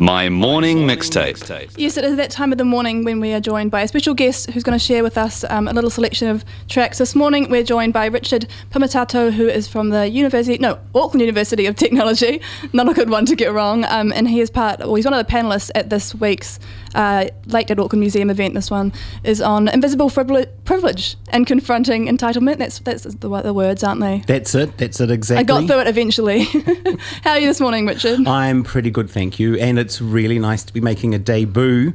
My morning mixtape. Yes, it is that time of the morning when we are joined by a special guest who's going to share with us a little selection of tracks. This morning we're joined by Richard Pimatato, who is from the Auckland University of Technology. Not a good one to get wrong. And he is he's one of the panellists at this week's Lake at Auckland Museum event. This one is on invisible privilege and confronting entitlement. That's the words, aren't they? That's it exactly. I got through it eventually. How are you this morning, Richard? I'm pretty good, thank you. And it's really nice to be making a debut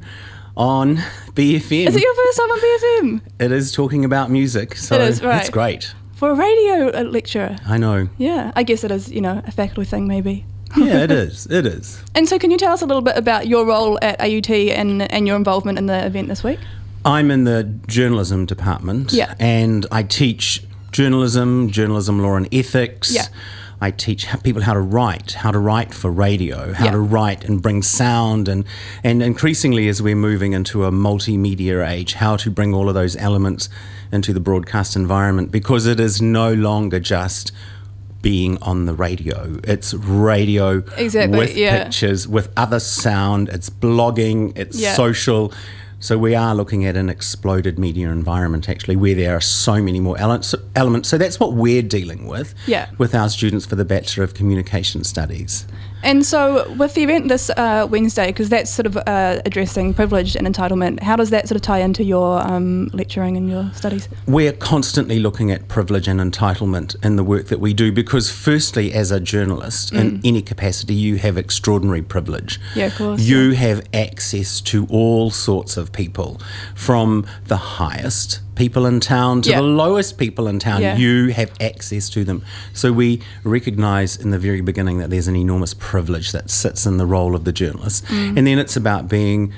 on BFM. Is it your first time on BFM? It is, talking about music, so it is, right. It's great. For a radio lecturer. I know. Yeah, I guess it is, a faculty thing maybe. Yeah, it is. And so can you tell us a little bit about your role at AUT and your involvement in the event this week? I'm in the journalism department, and I teach journalism law and ethics. Yeah. I teach people how to write for radio, how to write and bring sound, and increasingly as we're moving into a multimedia age, how to bring all of those elements into the broadcast environment, because it is no longer just being on the radio. It's radio with pictures, with other sound, it's blogging, it's social. So we are looking at an exploded media environment, actually, where there are so many more elements. So that's what we're dealing with our students for the Bachelor of Communication Studies. And so with the event this Wednesday, because that's sort of addressing privilege and entitlement, how does that sort of tie into your lecturing and your studies? We're constantly looking at privilege and entitlement in the work that we do, because firstly, as a journalist, in any capacity, you have extraordinary privilege. Yeah, of course. You have access to all sorts of people, from the highest people in town to the lowest people in town. You have access to them. So we recognise in the very beginning that there's an enormous privilege that sits in the role of the journalist. And then it's about being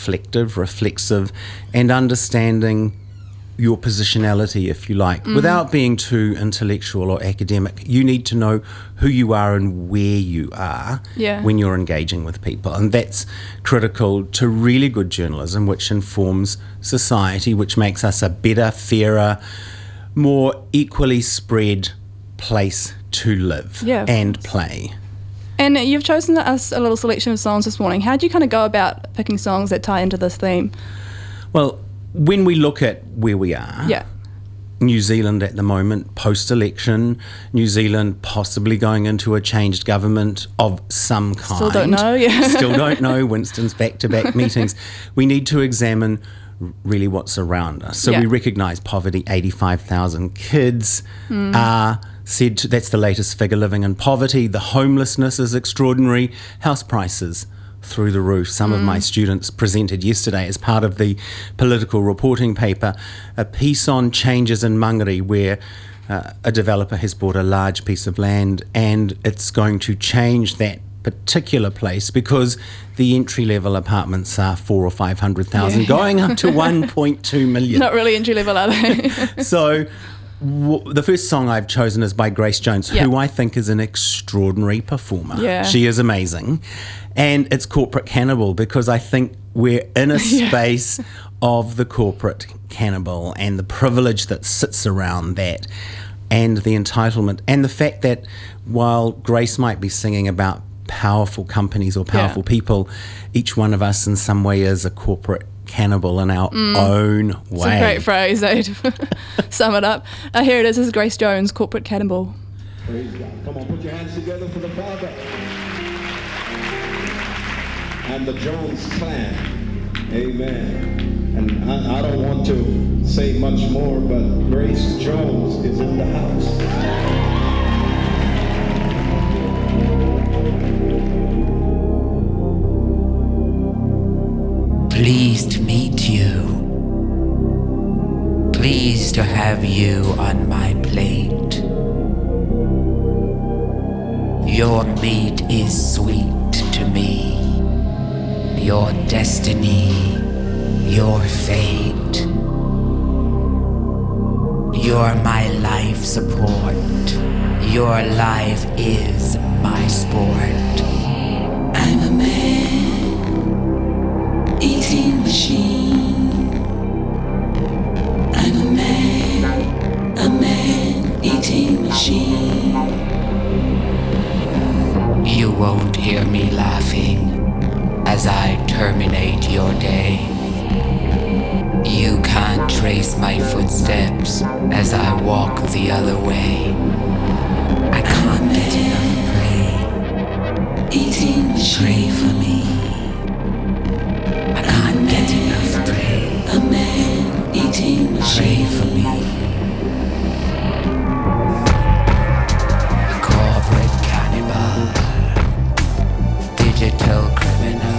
reflexive, and understanding your positionality, if you like, without being too intellectual or academic. You need to know who you are and where you are when you're engaging with people, and that's critical to really good journalism, which informs society, which makes us a better, fairer, more equally spread place to live and play. And you've chosen us a little selection of songs this morning. How do you kind of go about picking songs that tie into this theme? Well, when we look at where we are, New Zealand at the moment, post-election, New Zealand possibly going into a changed government of some kind. Still don't know, Still don't know, Winston's back-to-back meetings. We need to examine really what's around us. So we recognise poverty, 85,000 kids are said to, that's the latest figure, living in poverty. The homelessness is extraordinary. House prices through the roof. Some of my students presented yesterday as part of the political reporting paper a piece on changes in Mangere, where a developer has bought a large piece of land, and it's going to change that particular place because the entry-level apartments are 400,000 or 500,000, going up to 1.2 million. Not really entry-level, are they? So the first song I've chosen is by Grace Jones, who I think is an extraordinary performer. Yeah. She is amazing. And it's Corporate Cannibal, because I think we're in a space of the corporate cannibal and the privilege that sits around that, and the entitlement, and the fact that while Grace might be singing about powerful companies or powerful people, each one of us in some way is a corporate cannibal in our own way. It's a great phrase, to sum it up. Here it is. This is Grace Jones, Corporate Cannibal. Praise God. Come on, put your hands together for the Father and the Jones clan. Amen. And I don't want to say much more, but Grace Jones is in the house. Pleased to meet you. Pleased to have you on my plate. Your meat is sweet to me. Your destiny, your fate. You're my life support. Your life is my sport. I'm a man eating machine. I'm a man eating machine. You won't hear me laughing as I terminate your day. You can't trace my footsteps as I walk the other way. I can't get enough prey, eating the tray for me. I can't get enough prey, a man eating the tray for me. A corporate cannibal, digital criminal.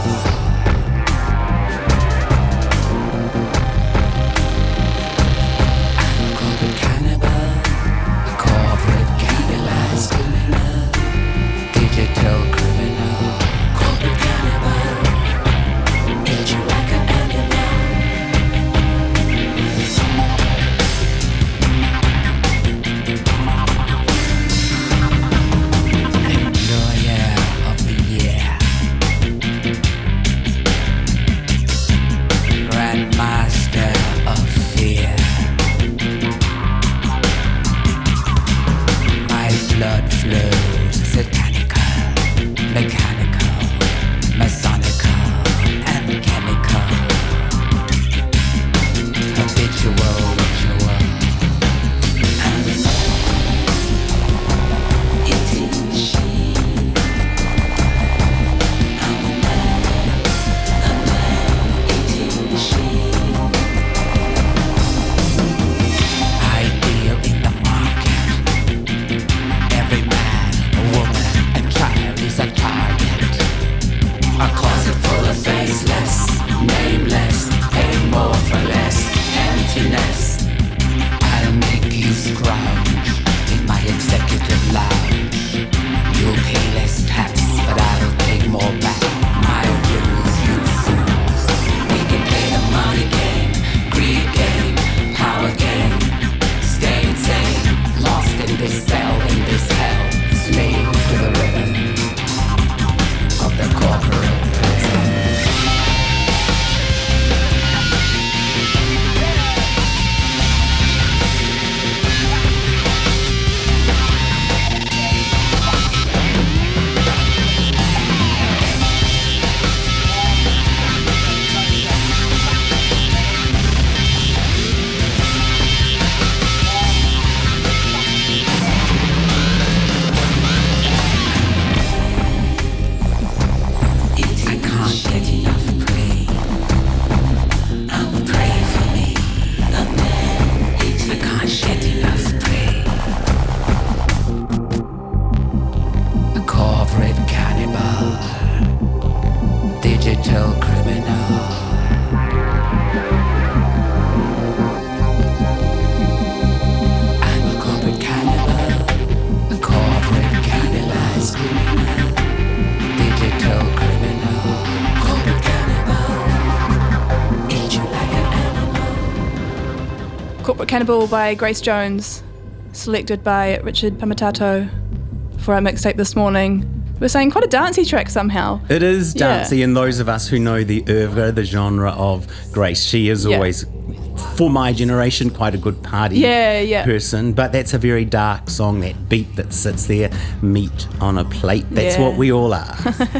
Cannibal by Grace Jones, selected by Richard Pamatato for our mixtape this morning. We're saying quite a dancey track somehow. It is dancey, and those of us who know the oeuvre, the genre of Grace, she is always, for my generation, quite a good party person. But that's a very dark song, that beat that sits there, meat on a plate. That's what we all are.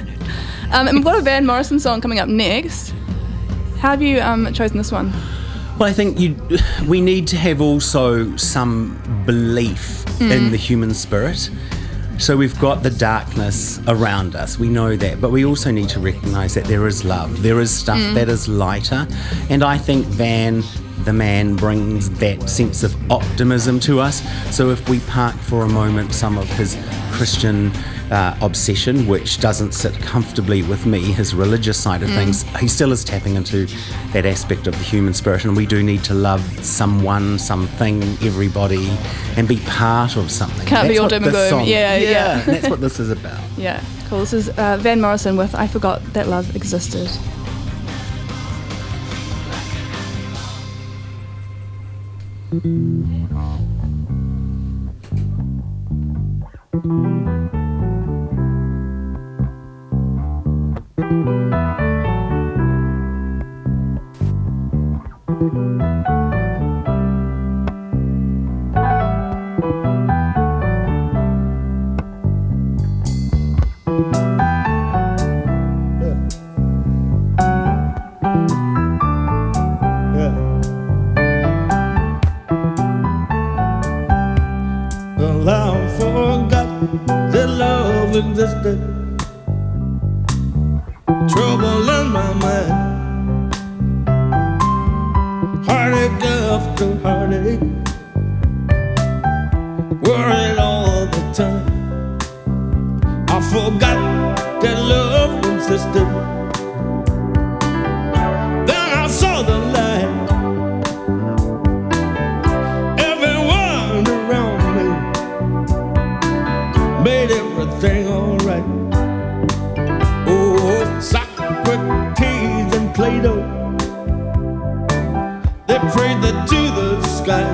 And we've got a Van Morrison song coming up next. How have you chosen this one? Well, I think we need to have also some belief in the human spirit. So we've got the darkness around us, we know that, but we also need to recognise that there is love, there is stuff that is lighter, and I think Van, the man, brings that sense of optimism to us. So if we park for a moment some of his Christian obsession, which doesn't sit comfortably with me, his religious side of things, he still is tapping into that aspect of the human spirit, and we do need to love someone, something, everybody, and be part of something. Can't be all doom and gloom. Yeah. That's what this is about. Yeah, cool. This is Van Morrison with I Forgot That Love Existed. love existed. Trouble in my mind. Heartache after heartache. Worried all the time. I forgot that love existed. Then I saw the light. Everyone around me made everything alright. Oh, Socrates and Plato, they prayed that to the sky.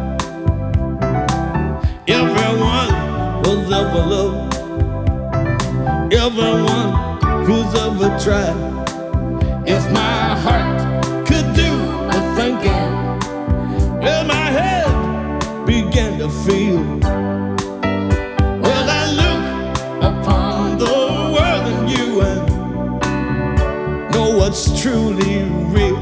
Everyone was ever loved. Everyone who's ever tried. If my heart could do a thinking, well, my head began to feel. Well, I look upon the world and you and know what's truly real.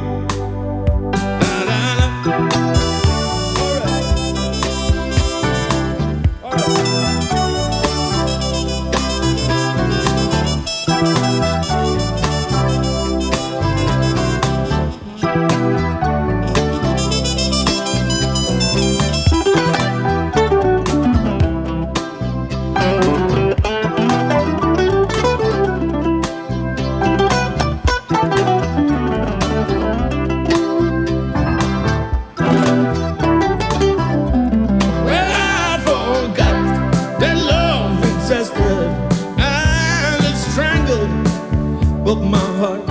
Of my heart,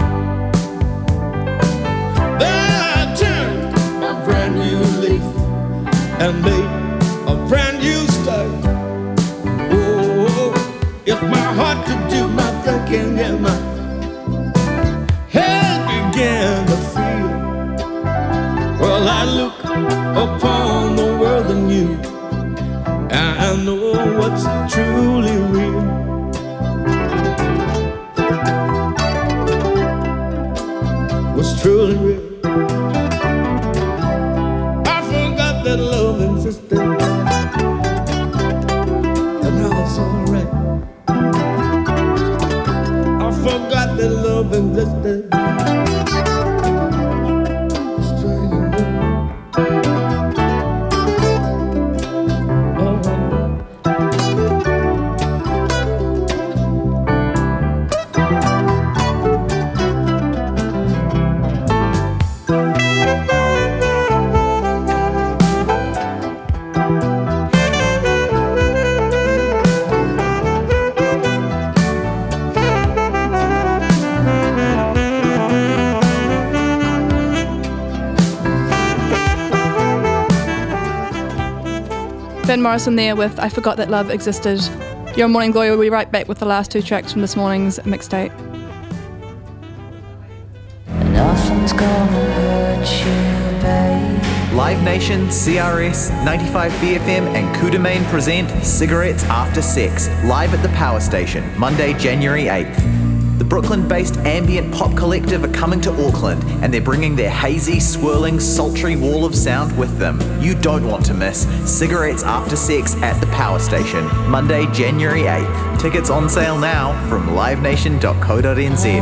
then I turned a brand new leaf and made a brand new start. Oh, if my heart could do my thinking and my head began to feel, well, I look upon the world and you, and I know what's truly real. Was truly real. I forgot that love existed, and now it's alright. I forgot that love existed. Ben Morrison there with I Forgot That Love Existed. Your Morning Glory will be right back with the last two tracks from this morning's mixtape. Nothing's gonna hurt you, babe. Live Nation, CRS, 95BFM and Coup de Main present Cigarettes After Sex, live at the Power Station, Monday, January 8th. The Brooklyn-based ambient pop collective are coming to Auckland, and they're bringing their hazy, swirling, sultry wall of sound with them. You don't want to miss Cigarettes After Sex at the Power Station, Monday, January 8th. Tickets on sale now from livenation.co.nz.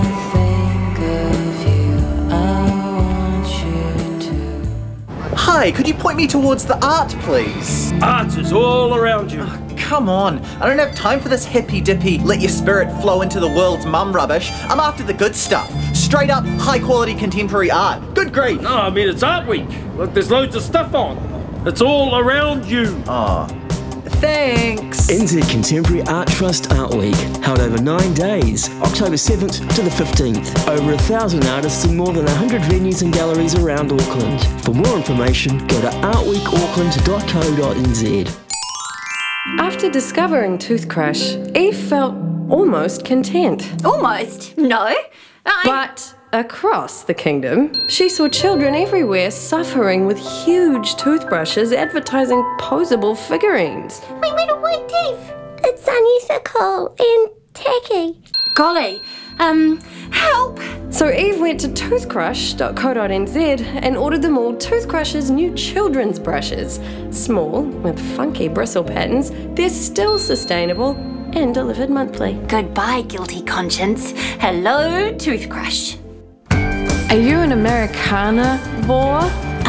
Hi, could you point me towards the art, please? Art is all around you. Oh, come on, I don't have time for this hippy-dippy, let your spirit flow into the world's mum rubbish. I'm after the good stuff. Straight up, high-quality contemporary art. Good grief. No, I mean, it's Art Week. Look, there's loads of stuff on. It's all around you. Oh, thanks. NZ Contemporary Art Trust Art Week, held over 9 days, October 7th to the 15th. Over 1,000 artists in more than 100 venues and galleries around Auckland. For more information, go to artweekauckland.co.nz. After discovering Toothcrush, Eve felt almost content. Almost? No. But across the kingdom, she saw children everywhere suffering with huge toothbrushes advertising posable figurines. My little white teeth. It's unethical and tacky. Golly, help! So Eve went to toothcrush.co.nz and ordered them all Toothcrush's new children's brushes. Small, with funky bristle patterns, they're still sustainable and delivered monthly. Goodbye, guilty conscience. Hello, Toothcrush. Are you an Americana boy?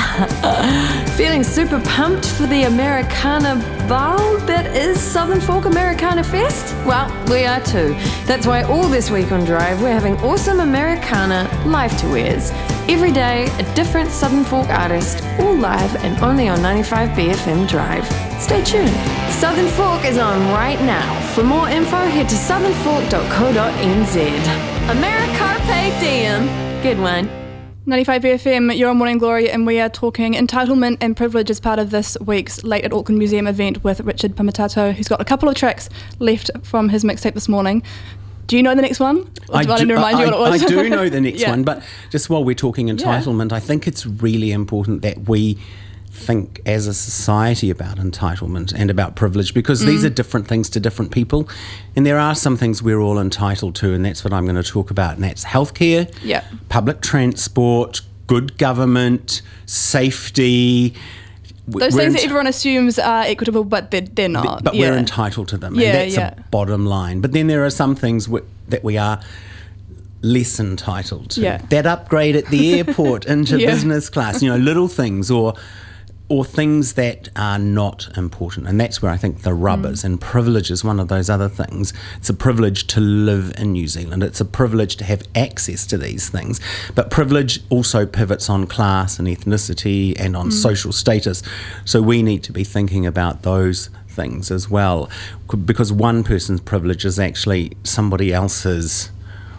Feeling super pumped for the Americana Bowl that is Southern Folk Americana Fest? Well, we are too. That's why all this week on Drive we're having awesome Americana live to wears. Every day, a different Southern Folk artist, all live and only on 95BFM Drive. Stay tuned. Southern Folk is on right now. For more info, head to southernfolk.co.nz. Americarpe Diem. Good one. 95BFM, you're on Morning Glory, and we are talking entitlement and privilege as part of this week's Late at Auckland Museum event with Richard Pumatato, who's got a couple of tracks left from his mixtape this morning. Do you know the next one? I do know the next Yeah. one, but just while we're talking entitlement, I think it's really important that we think as a society about entitlement and about privilege, because these are different things to different people, and there are some things we're all entitled to, and that's what I'm going to talk about, and that's healthcare, public transport, good government, safety. Those things that everyone assumes are equitable, but they're not. But we're entitled to them, and that's a bottom line. But then there are some things that we are less entitled to. That upgrade at the airport into business class, little things, or things that are not important. And that's where I think the rub is. And privilege is one of those other things. It's a privilege to live in New Zealand. It's a privilege to have access to these things. But privilege also pivots on class and ethnicity and on social status. So we need to be thinking about those things as well. Because one person's privilege is actually somebody else's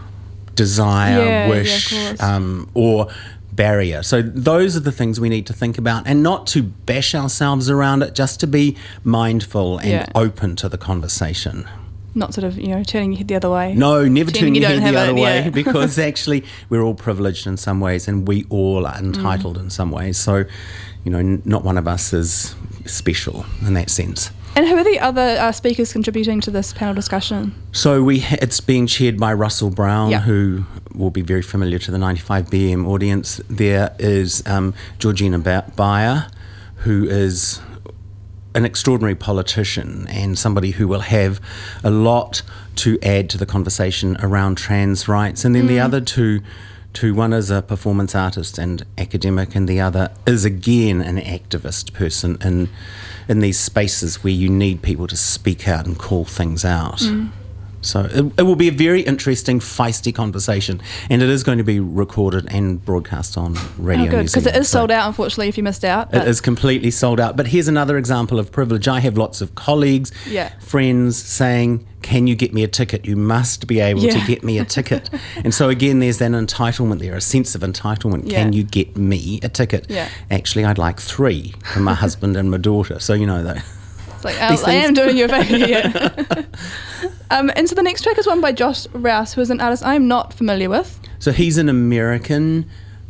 desire, wish, or barrier. So those are the things we need to think about, and not to bash ourselves around it, just to be mindful and open to the conversation. Not sort of, turning your head the other way. No, never turning your head the other way, because actually we're all privileged in some ways, and we all are entitled in some ways. So, not one of us is special in that sense. And who are the other speakers contributing to this panel discussion? So it's being chaired by Russell Brown, who will be very familiar to the 95BM audience. There is Georgina Bayer, who is an extraordinary politician and somebody who will have a lot to add to the conversation around trans rights. And then the other two, one is a performance artist and academic, and the other is again an activist person in these spaces where you need people to speak out and call things out. So it will be a very interesting, feisty conversation, and it is going to be recorded and broadcast on Radio New Zealand. Because it is sold out, unfortunately, if you missed out. It is completely sold out. But here's another example of privilege. I have lots of colleagues, friends saying, can you get me a ticket? You must be able to get me a ticket. And so again, there's an entitlement there, a sense of entitlement. Can you get me a ticket? Actually, I'd like 3 for my husband and my daughter. So, that. It's like, I am doing you a favour here. And so the next track is one by Josh Rouse, who is an artist I'm not familiar with. So he's an American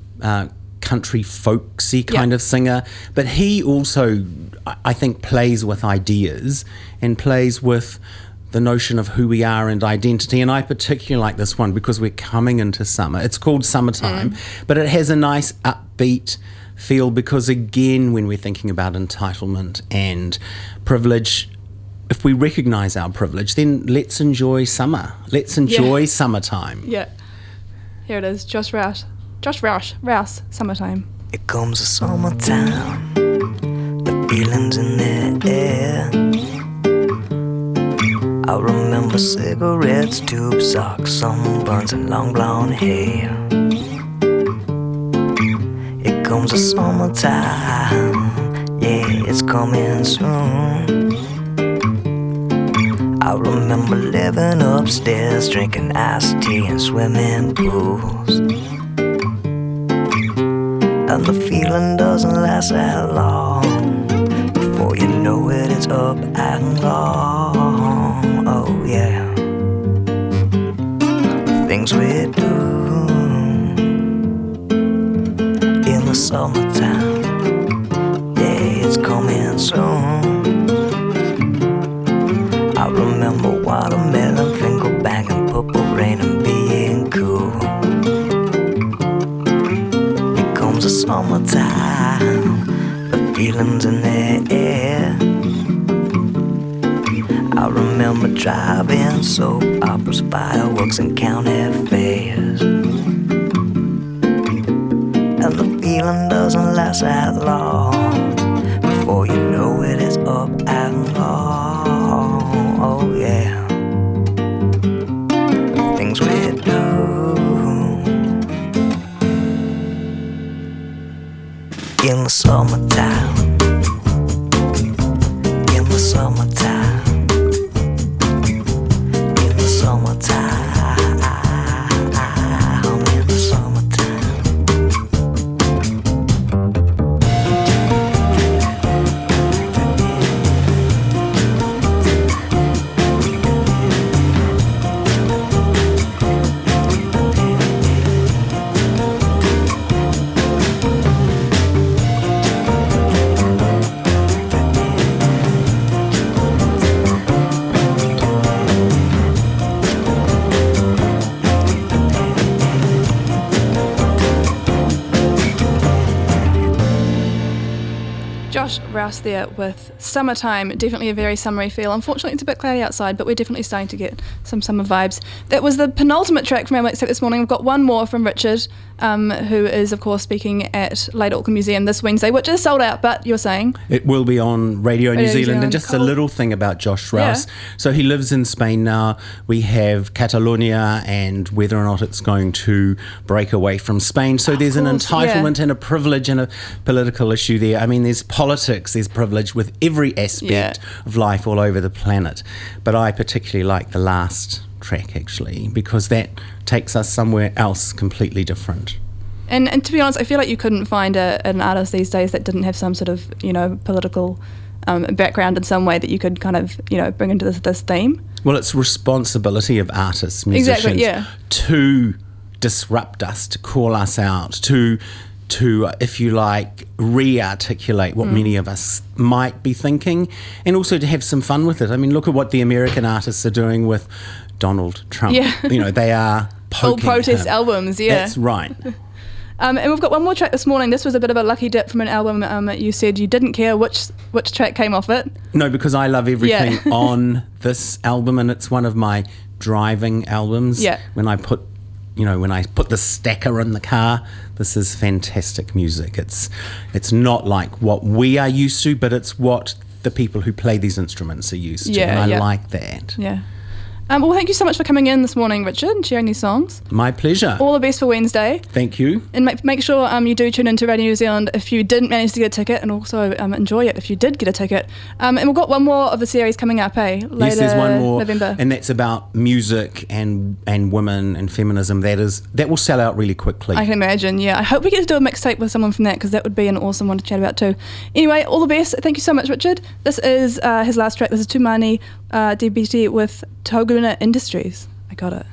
country folksy kind of singer, but he also, I think, plays with ideas and plays with the notion of who we are and identity. And I particularly like this one because we're coming into summer. It's called Summertime, but it has a nice upbeat feel, because again, when we're thinking about entitlement and privilege, if we recognise our privilege, then let's enjoy summer. Let's enjoy summertime. Yeah. Here it is, Josh Rouse, Summertime. It comes the summertime, the feelings in the air. I remember cigarettes, tube socks, sunburns and long blonde hair. It comes the summertime, yeah, it's coming soon. I remember living upstairs, drinking iced tea in swimming pools. And the feeling doesn't last that long. Before you know it, it's up and gone. Oh yeah. The things we do in the summertime, yeah, it's coming soon. I remember watermelon, finger banging, purple rain and being cool. Here comes the summertime, the feelings in the air. I remember remember driving soap operas, fireworks, and county fairs. And the feeling doesn't last that long. Before you know it, it's up and gone. Oh yeah. The things we do in the summertime. In the summertime. In the summertime. In the summertime. Josh Rouse there with Summertime, definitely a very summery feel. Unfortunately, it's a bit cloudy outside, but we're definitely starting to get some summer vibes. That was the penultimate track from our mixtape this morning. We've got one more from Richard, who is, of course, speaking at Late Auckland Museum this Wednesday, which is sold out, but you're saying? It will be on Radio New Zealand. And just a little thing about Josh Rouse. Yeah. So he lives in Spain now. We have Catalonia and whether or not it's going to break away from Spain. So there's an entitlement and a privilege and a political issue there. I mean, there's politics, there's privilege with every aspect of life all over the planet. But I particularly like the last track, actually, because that takes us somewhere else completely different. And to be honest, I feel like you couldn't find an artist these days that didn't have some sort of, political background in some way that you could kind of, bring into this theme. Well, it's responsibility of artists, musicians, to disrupt us, to call us out, to if you like, re-articulate what many of us might be thinking, and also to have some fun with it. I mean, look at what the American artists are doing with Donald Trump. Yeah. They are poking all protest him. albums, That's right. And we've got one more track this morning. This was a bit of a lucky dip from an album. You said you didn't care which track came off it. No, because I love everything on this album, and it's one of my driving albums. Yeah. When I put the stacker in the car, this is fantastic music. It's not like what we are used to, but it's what the people who play these instruments are used to, and I like that. Yeah. Well, thank you so much for coming in this morning, Richard, and sharing these songs. My pleasure. All the best for Wednesday. Thank you. And make sure you do tune into Radio New Zealand if you didn't manage to get a ticket, and also enjoy it if you did get a ticket. And we've got one more of the series coming up, Later there's one more, November. And that's about music and women and feminism. That will sell out really quickly. I can imagine, yeah. I hope we get to do a mixtape with someone from that, because that would be an awesome one to chat about too. Anyway, all the best. Thank you so much, Richard. This is his last track. This is Tumani DBT with Toguna Industries. I got it.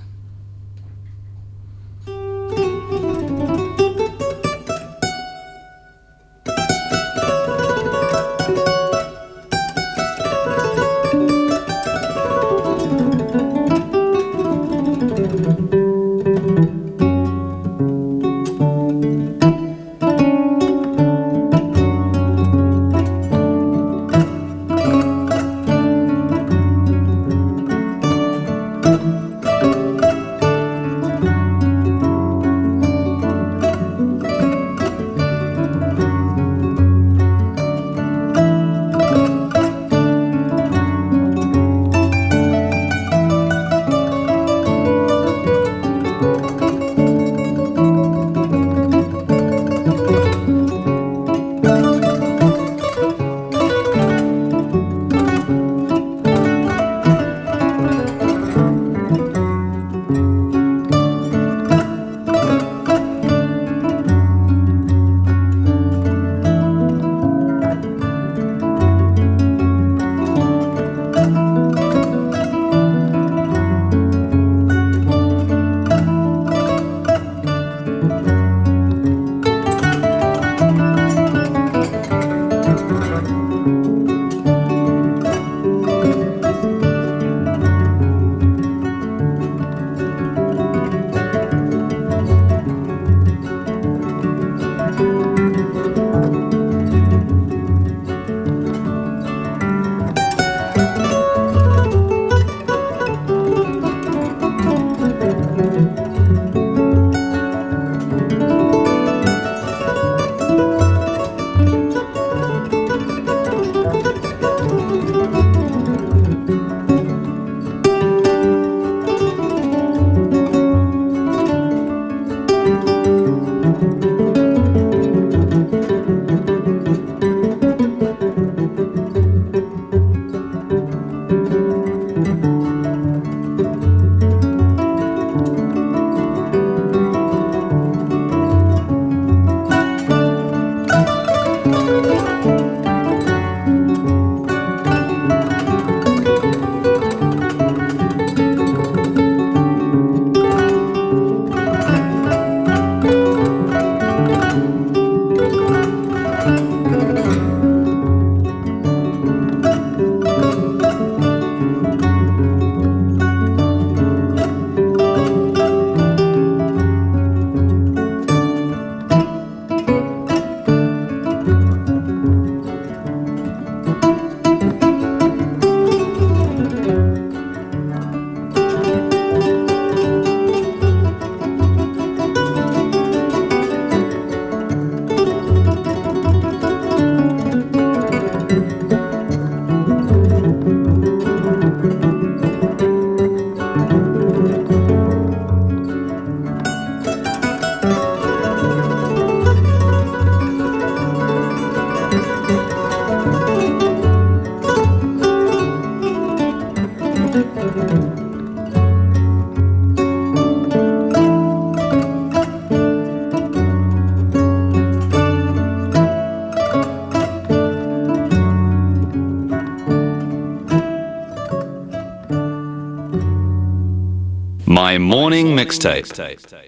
My morning mixtape.